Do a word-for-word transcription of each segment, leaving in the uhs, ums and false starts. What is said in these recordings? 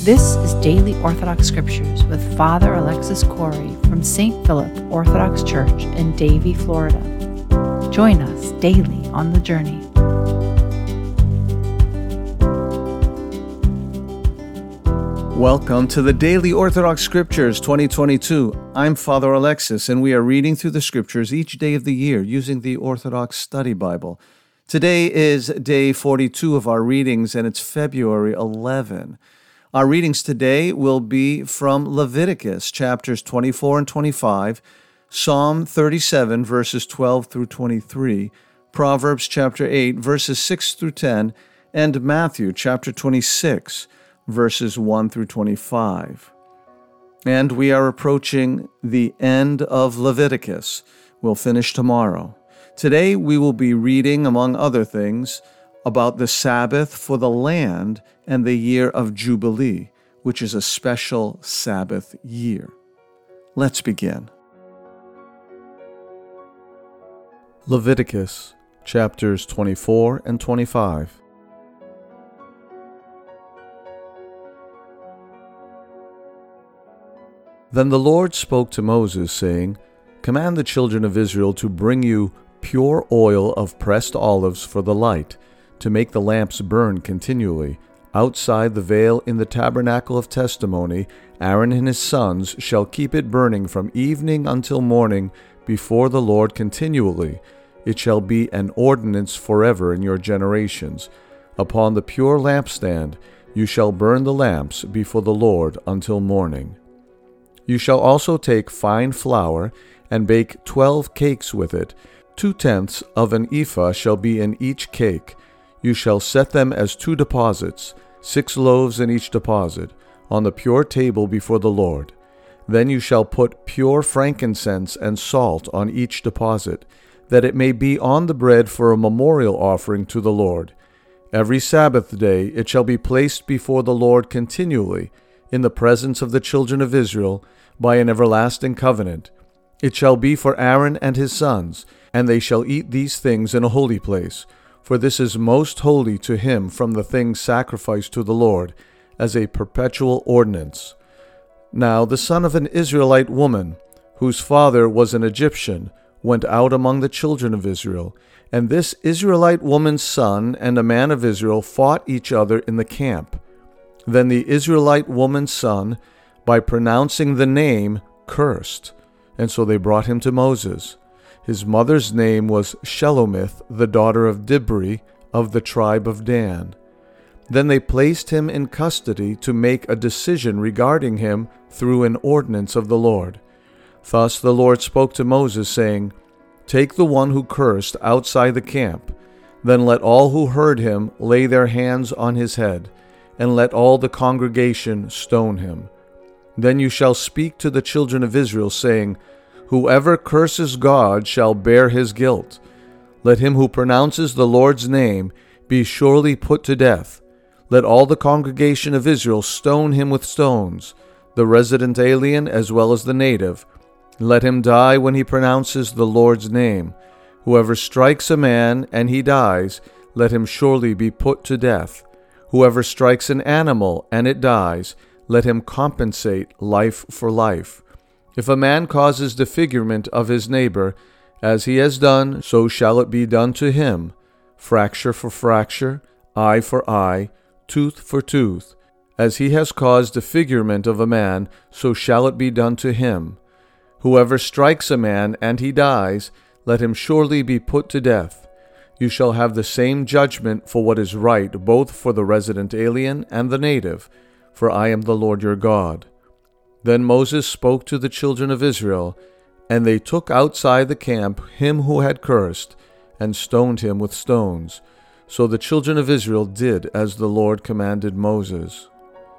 This is Daily Orthodox Scriptures with Father Alexis Corey from Saint Philip Orthodox Church in Davie, Florida. Join us daily on the journey. Welcome to the Daily Orthodox Scriptures twenty twenty-two. I'm Father Alexis, and we are reading through the Scriptures each day of the year using the Orthodox Study Bible. Today is day forty-two of our readings, and it's February eleventh. Our readings today will be from Leviticus chapters twenty-four and twenty-five, Psalm thirty-seven verses twelve through twenty-three, Proverbs chapter eight verses six through ten, and Matthew chapter twenty-six verses one through twenty-five. And we are approaching the end of Leviticus. We'll finish tomorrow. Today we will be reading, among other things, about the Sabbath for the land and the year of Jubilee, which is a special Sabbath year. Let's begin. Leviticus chapters twenty-four and twenty-five. Then the Lord spoke to Moses, saying, Command the children of Israel to bring you pure oil of pressed olives for the light, to make the lamps burn continually. Outside the veil in the tabernacle of testimony, Aaron and his sons shall keep it burning from evening until morning before the Lord continually. It shall be an ordinance forever in your generations. Upon the pure lampstand you shall burn the lamps before the Lord until morning. You shall also take fine flour and bake twelve cakes with it. Two-tenths of an ephah shall be in each cake. You shall set them as two deposits, six loaves in each deposit, on the pure table before the Lord. Then you shall put pure frankincense and salt on each deposit, that it may be on the bread for a memorial offering to the Lord. Every Sabbath day it shall be placed before the Lord continually, in the presence of the children of Israel, by an everlasting covenant. It shall be for Aaron and his sons, and they shall eat these things in a holy place. For this is most holy to him from the things sacrificed to the Lord, as a perpetual ordinance. Now the son of an Israelite woman, whose father was an Egyptian, went out among the children of Israel. And this Israelite woman's son and a man of Israel fought each other in the camp. Then the Israelite woman's son, by pronouncing the name, cursed. And so they brought him to Moses. His mother's name was Shelomith, the daughter of Dibri, of the tribe of Dan. Then they placed him in custody to make a decision regarding him through an ordinance of the Lord. Thus the Lord spoke to Moses, saying, Take the one who cursed outside the camp. Then let all who heard him lay their hands on his head, and let all the congregation stone him. Then you shall speak to the children of Israel, saying, Whoever curses God shall bear his guilt. Let him who pronounces the Lord's name be surely put to death. Let all the congregation of Israel stone him with stones, the resident alien as well as the native. Let him die when he pronounces the Lord's name. Whoever strikes a man and he dies, let him surely be put to death. Whoever strikes an animal and it dies, let him compensate life for life. If a man causes disfigurement of his neighbor, as he has done, so shall it be done to him. Fracture for fracture, eye for eye, tooth for tooth. As he has caused disfigurement of a man, so shall it be done to him. Whoever strikes a man and he dies, let him surely be put to death. You shall have the same judgment for what is right, both for the resident alien and the native, for I am the Lord your God. Then Moses spoke to the children of Israel, and they took outside the camp him who had cursed, and stoned him with stones. So the children of Israel did as the Lord commanded Moses.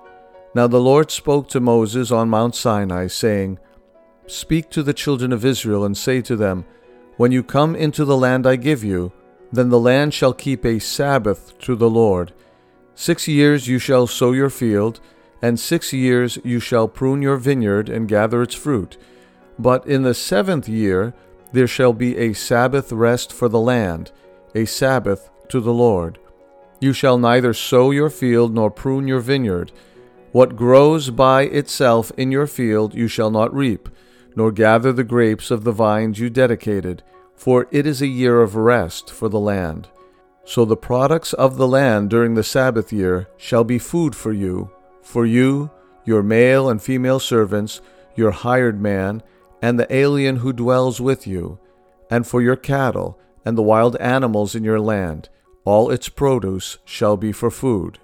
Now the Lord spoke to Moses on Mount Sinai, saying, Speak to the children of Israel, and say to them, When you come into the land I give you, then the land shall keep a Sabbath to the Lord. Six years you shall sow your field, and six years you shall prune your vineyard and gather its fruit. But in the seventh year there shall be a Sabbath rest for the land, a Sabbath to the Lord. You shall neither sow your field nor prune your vineyard. What grows by itself in your field you shall not reap, nor gather the grapes of the vines you dedicated, for it is a year of rest for the land. So the products of the land during the Sabbath year shall be food for you, for you, your male and female servants, your hired man, and the alien who dwells with you, and for your cattle and the wild animals in your land. All its produce shall be for food.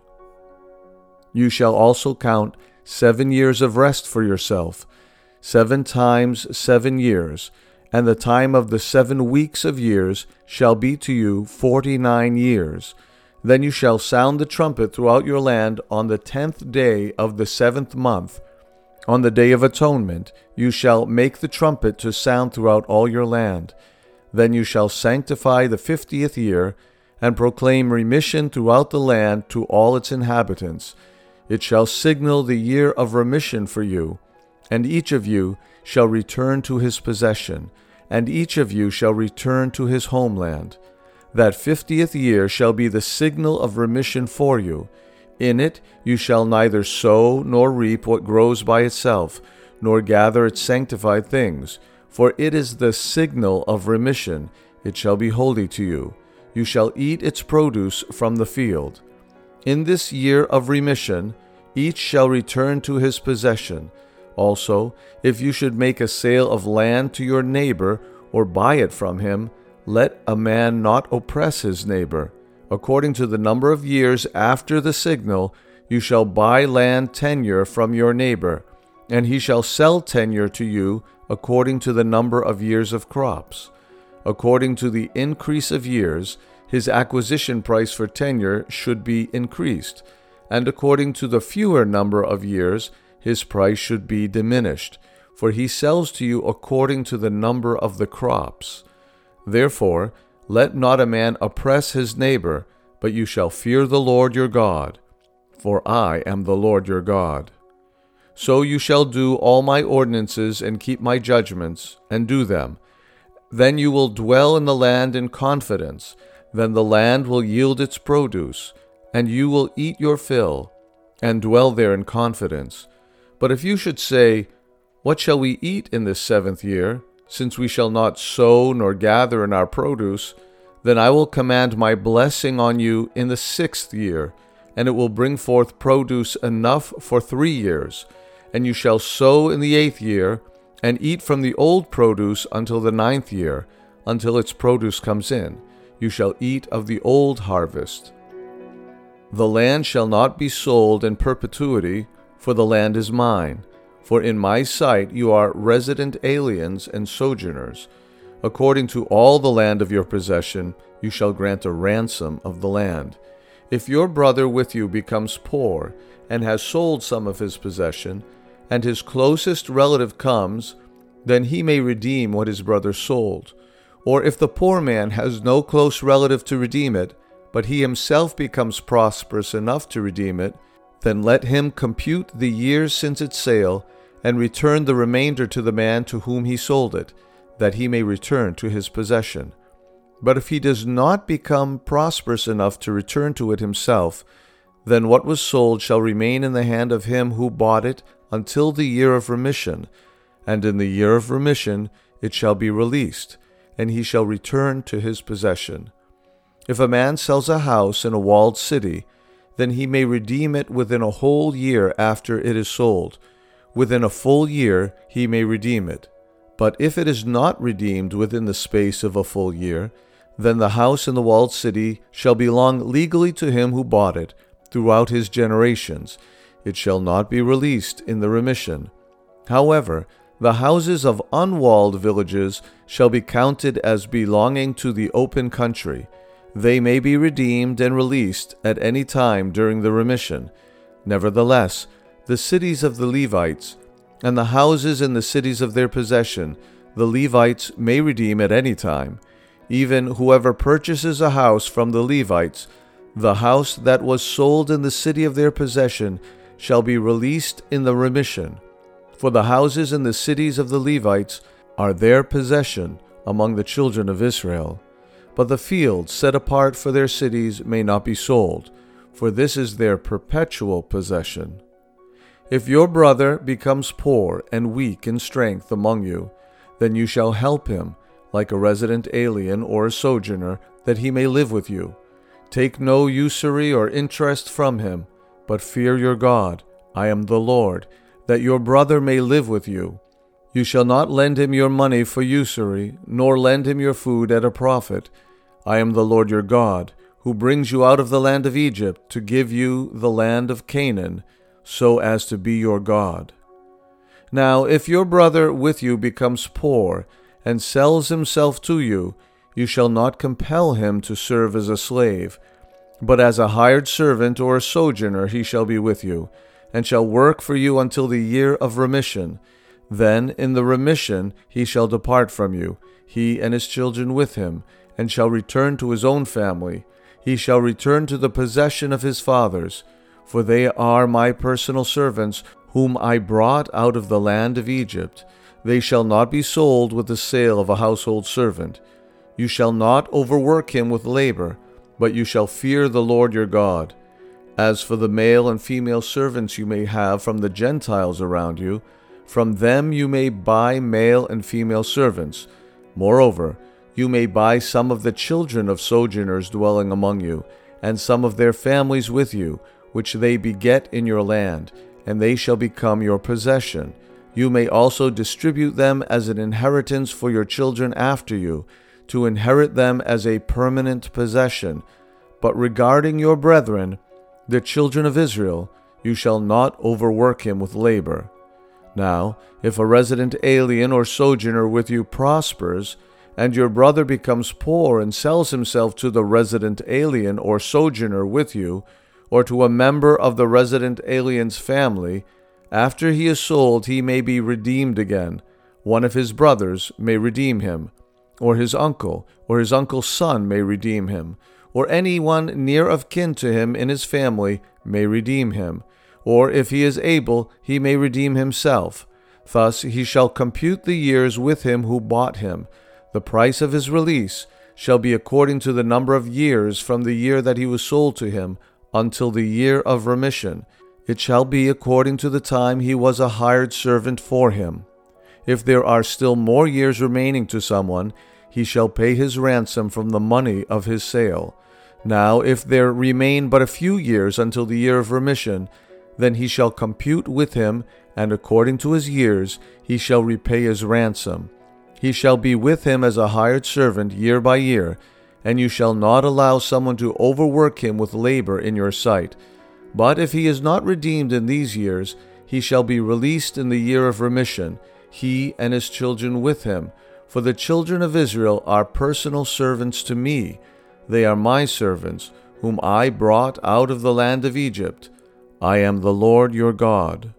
You shall also count seven years of rest for yourself, seven times seven years, and the time of the seven weeks of years shall be to you forty-nine years. Then you shall sound the trumpet throughout your land on the tenth day of the seventh month. On the day of atonement you shall make the trumpet to sound throughout all your land. Then you shall sanctify the fiftieth year, and proclaim remission throughout the land to all its inhabitants. It shall signal the year of remission for you, and each of you shall return to his possession, and each of you shall return to his homeland. That fiftieth year shall be the signal of remission for you. In it you shall neither sow nor reap what grows by itself, nor gather its sanctified things, for it is the signal of remission. It shall be holy to you. You shall eat its produce from the field. In this year of remission each shall return to his possession. Also, if you should make a sale of land to your neighbor, or buy it from him, let a man not oppress his neighbor. According to the number of years after the signal, you shall buy land tenure from your neighbor, and he shall sell tenure to you according to the number of years of crops. According to the increase of years, his acquisition price for tenure should be increased, and according to the fewer number of years, his price should be diminished, for he sells to you according to the number of the crops. Therefore, let not a man oppress his neighbor, but you shall fear the Lord your God, for I am the Lord your God. So you shall do all my ordinances and keep my judgments, and do them. Then you will dwell in the land in confidence. Then the land will yield its produce, and you will eat your fill, and dwell there in confidence. But if you should say, What shall we eat in this seventh year, since we shall not sow nor gather in our produce? Then I will command my blessing on you in the sixth year, and it will bring forth produce enough for three years. And you shall sow in the eighth year, and eat from the old produce until the ninth year, until its produce comes in. You shall eat of the old harvest. The land shall not be sold in perpetuity, for the land is mine. For in my sight you are resident aliens and sojourners. According to all the land of your possession, you shall grant a ransom of the land. If your brother with you becomes poor, and has sold some of his possession, and his closest relative comes, then he may redeem what his brother sold. Or if the poor man has no close relative to redeem it, but he himself becomes prosperous enough to redeem it, then let him compute the years since its sale, and return the remainder to the man to whom he sold it, that he may return to his possession. But if he does not become prosperous enough to return to it himself, then what was sold shall remain in the hand of him who bought it until the year of remission, and in the year of remission it shall be released, and he shall return to his possession. If a man sells a house in a walled city, then he may redeem it within a whole year after it is sold. Within a full year he may redeem it. But if it is not redeemed within the space of a full year, then the house in the walled city shall belong legally to him who bought it throughout his generations. It shall not be released in the remission. However, the houses of unwalled villages shall be counted as belonging to the open country. They may be redeemed and released at any time during the remission. Nevertheless, the cities of the Levites, and the houses in the cities of their possession, the Levites may redeem at any time. Even whoever purchases a house from the Levites, the house that was sold in the city of their possession, shall be released in the remission. For the houses in the cities of the Levites are their possession among the children of Israel. But the fields set apart for their cities may not be sold, for this is their perpetual possession. If your brother becomes poor and weak in strength among you, then you shall help him, like a resident alien or a sojourner, that he may live with you. Take no usury or interest from him, but fear your God, I am the Lord, that your brother may live with you. You shall not lend him your money for usury, nor lend him your food at a profit. I am the Lord your God, who brings you out of the land of Egypt to give you the land of Canaan, so as to be your God. Now, if your brother with you becomes poor and sells himself to you, you shall not compel him to serve as a slave, but as a hired servant or a sojourner he shall be with you, and shall work for you until the year of remission. Then in the remission he shall depart from you, he and his children with him, and shall return to his own family. He shall return to the possession of his fathers, for they are my personal servants, whom I brought out of the land of Egypt. They shall not be sold with the sale of a household servant. You shall not overwork him with labor, but you shall fear the Lord your God. As for the male and female servants you may have from the Gentiles around you, from them you may buy male and female servants. Moreover, you may buy some of the children of sojourners dwelling among you, and some of their families with you, which they beget in your land, and they shall become your possession. You may also distribute them as an inheritance for your children after you, to inherit them as a permanent possession. But regarding your brethren, the children of Israel, you shall not overwork him with labor. Now, if a resident alien or sojourner with you prospers, and your brother becomes poor and sells himself to the resident alien or sojourner with you, or to a member of the resident alien's family, after he is sold he may be redeemed again. One of his brothers may redeem him, or his uncle, or his uncle's son may redeem him, or anyone near of kin to him in his family may redeem him, or if he is able, he may redeem himself. Thus he shall compute the years with him who bought him. The price of his release shall be according to the number of years from the year that he was sold to him until the year of remission. It shall be according to the time he was a hired servant for him. If there are still more years remaining to someone, he shall pay his ransom from the money of his sale. Now, if there remain but a few years until the year of remission, then he shall compute with him, and according to his years he shall repay his ransom. He shall be with him as a hired servant year by year, and you shall not allow someone to overwork him with labor in your sight. But if he is not redeemed in these years, he shall be released in the year of remission, he and his children with him. For the children of Israel are personal servants to me. They are my servants, whom I brought out of the land of Egypt. I am the Lord your God.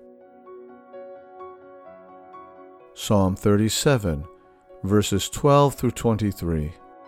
Psalm thirty-seven, verses twelve through twenty-three.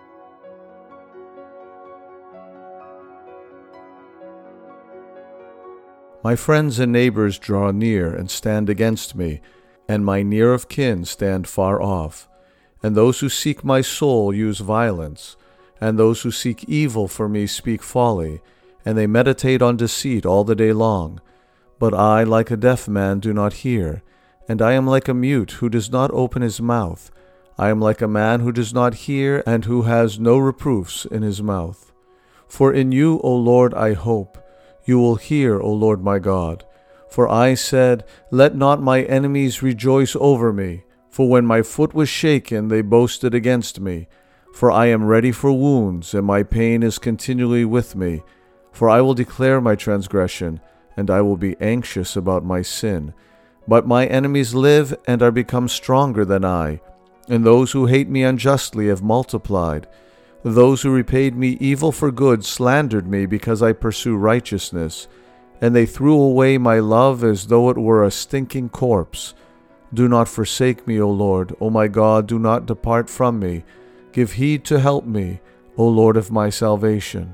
My friends and neighbors draw near and stand against me, and my near of kin stand far off. And those who seek my soul use violence, and those who seek evil for me speak folly, and they meditate on deceit all the day long. But I, like a deaf man, do not hear, and I am like a mute who does not open his mouth. I am like a man who does not hear, and who has no reproofs in his mouth. For in you, O Lord, I hope. You will hear, O Lord my God. For I said, let not my enemies rejoice over me. For when my foot was shaken, they boasted against me. For I am ready for wounds, and my pain is continually with me. For I will declare my transgression, and I will be anxious about my sin. But my enemies live and are become stronger than I, and those who hate me unjustly have multiplied. Those who repaid me evil for good slandered me because I pursue righteousness, and they threw away my love as though it were a stinking corpse. Do not forsake me, O Lord. O my God, do not depart from me. Give heed to help me, O Lord of my salvation.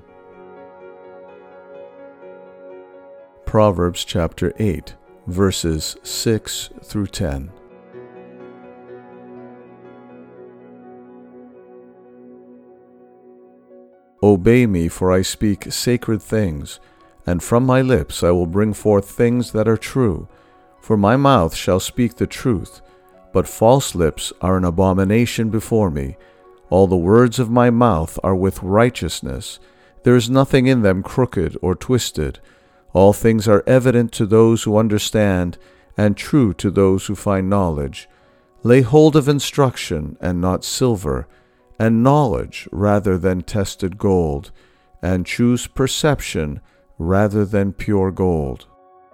Proverbs chapter eight, verses six through ten. Obey me, for I speak sacred things, and from my lips I will bring forth things that are true. For my mouth shall speak the truth, but false lips are an abomination before me. All the words of my mouth are with righteousness. There is nothing in them crooked or twisted. All things are evident to those who understand, and true to those who find knowledge. Lay hold of instruction, and not silver, and knowledge rather than tested gold, and choose perception rather than pure gold.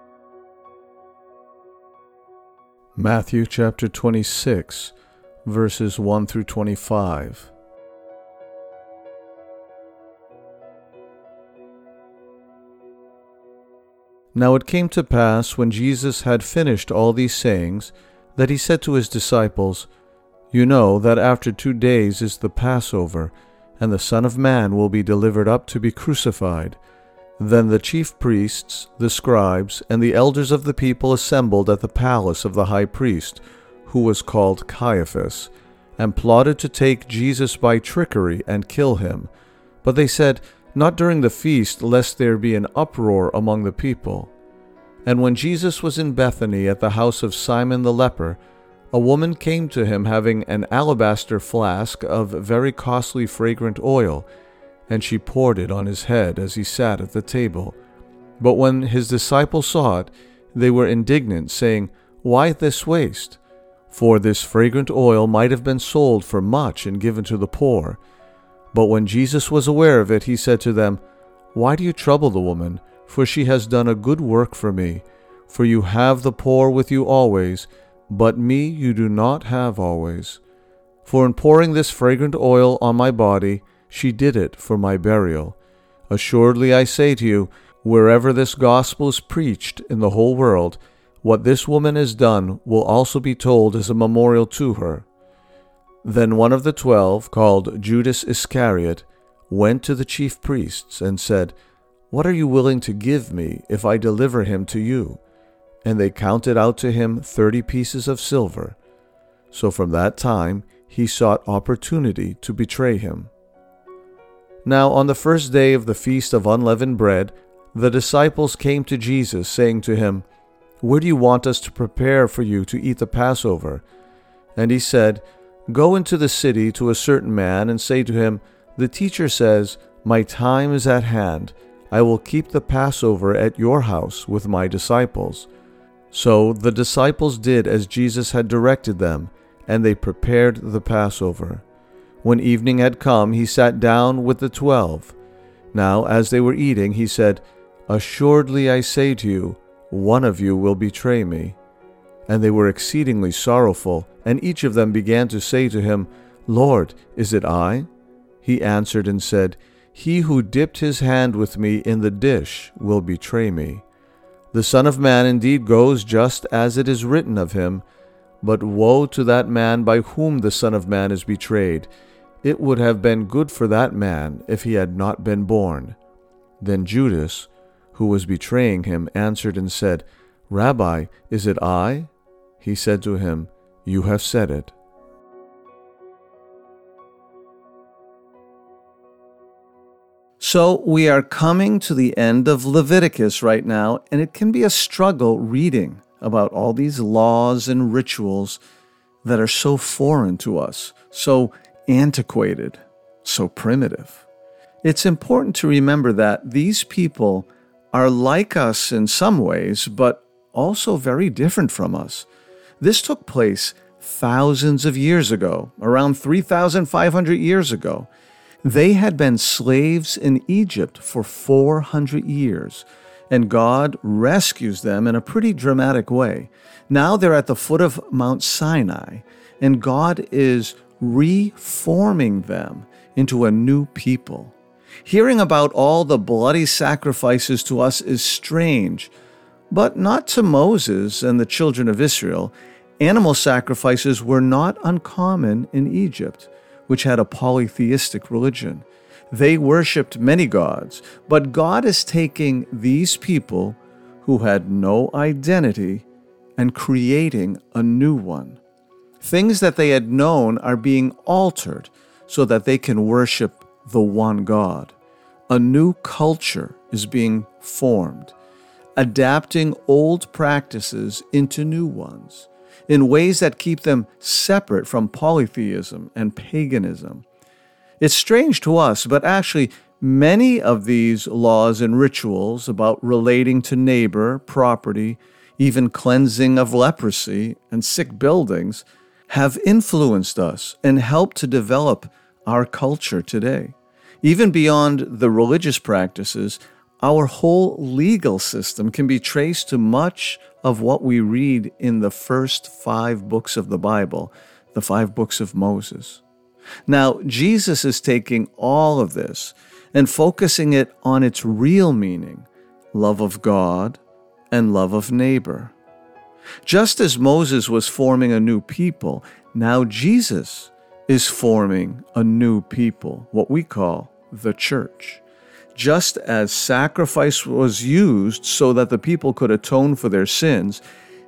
Matthew chapter twenty-six, verses one through twenty-five. Now it came to pass, when Jesus had finished all these sayings, that he said to his disciples, You know that after two days is the Passover, and the Son of Man will be delivered up to be crucified. Then the chief priests, the scribes, and the elders of the people assembled at the palace of the high priest, who was called Caiaphas, and plotted to take Jesus by trickery and kill him. But they said, Not during the feast, lest there be an uproar among the people. And when Jesus was in Bethany at the house of Simon the leper, a woman came to him having an alabaster flask of very costly fragrant oil, and she poured it on his head as he sat at the table. But when his disciples saw it, they were indignant, saying, Why this waste? For this fragrant oil might have been sold for much and given to the poor. But when Jesus was aware of it, he said to them, Why do you trouble the woman? For she has done a good work for me. For you have the poor with you always, but me you do not have always. For in pouring this fragrant oil on my body, she did it for my burial. Assuredly I say to you, wherever this gospel is preached in the whole world, what this woman has done will also be told as a memorial to her. Then one of the twelve, called Judas Iscariot, went to the chief priests and said, What are you willing to give me if I deliver him to you? And they counted out to him thirty pieces of silver. So from that time he sought opportunity to betray him. Now on the first day of the feast of unleavened bread, the disciples came to Jesus, saying to him, Where do you want us to prepare for you to eat the Passover? And he said, Go into the city to a certain man and say to him, The teacher says, My time is at hand. I will keep the Passover at your house with my disciples. So the disciples did as Jesus had directed them, and they prepared the Passover. When evening had come, he sat down with the twelve. Now as they were eating, he said, Assuredly I say to you, one of you will betray me. And they were exceedingly sorrowful, and each of them began to say to him, Lord, is it I? He answered and said, He who dipped his hand with me in the dish will betray me. The Son of Man indeed goes just as it is written of him, but woe to that man by whom the Son of Man is betrayed. It would have been good for that man if he had not been born. Then Judas, who was betraying him, answered and said, Rabbi, is it I? He said to him, You have said it. So we are coming to the end of Leviticus right now, and it can be a struggle reading about all these laws and rituals that are so foreign to us, so antiquated, so primitive. It's important to remember that these people are like us in some ways, but also very different from us. This took place thousands of years ago, around three thousand five hundred years ago. They had been slaves in Egypt for four hundred years, and God rescues them in a pretty dramatic way. Now they're at the foot of Mount Sinai, and God is reforming them into a new people. Hearing about all the bloody sacrifices to us is strange, but not to Moses and the children of Israel. Animal sacrifices were not uncommon in Egypt, which had a polytheistic religion. They worshipped many gods, but God is taking these people who had no identity and creating a new one. Things that they had known are being altered so that they can worship the one God. A new culture is being formed. adapting old practices into new ones in ways that keep them separate from polytheism and paganism. It's strange to us, but actually many of these laws and rituals about relating to neighbor, property, even cleansing of leprosy and sick buildings have influenced us and helped to develop our culture today. Even beyond the religious practices, our whole legal system can be traced to much of what we read in the first five books of the Bible, the five books of Moses. Now, Jesus is taking all of this and focusing it on its real meaning, love of God and love of neighbor. Just as Moses was forming a new people, now Jesus is forming a new people, what we call the church. Just as sacrifice was used so that the people could atone for their sins,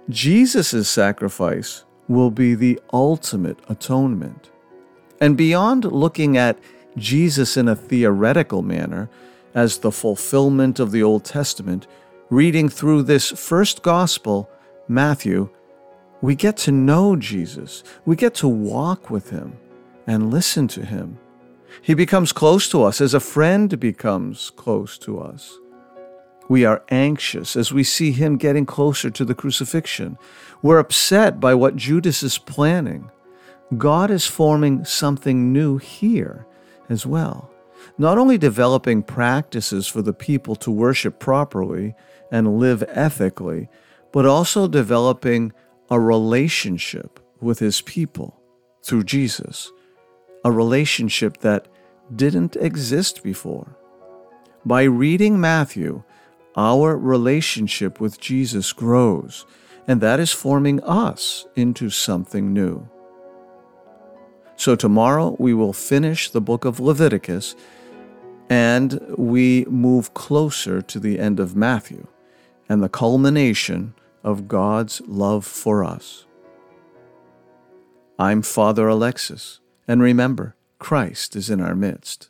Jesus' sacrifice will be the ultimate atonement. And beyond looking at Jesus in a theoretical manner as the fulfillment of the Old Testament, reading through this first gospel, Matthew, we get to know Jesus. We get to walk with him and listen to him. He becomes close to us as a friend becomes close to us. We are anxious as we see him getting closer to the crucifixion. We're upset by what Judas is planning. God is forming something new here as well, not only developing practices for the people to worship properly and live ethically, but also developing a relationship with his people through Jesus, a relationship that didn't exist before. By reading Matthew, our relationship with Jesus grows, and that is forming us into something new. So tomorrow we will finish the book of Leviticus, and we move closer to the end of Matthew and the culmination of God's love for us. I'm Father Alexis, and remember, Christ is in our midst.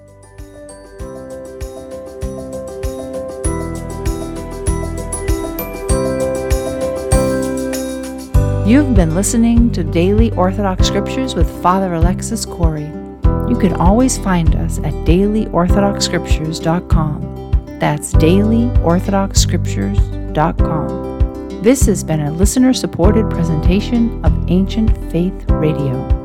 You've been listening to Daily Orthodox Scriptures with Father Alexis Corey. You can always find us at daily orthodox scriptures dot com. That's daily orthodox scriptures dot com. This has been a listener-supported presentation of Ancient Faith Radio.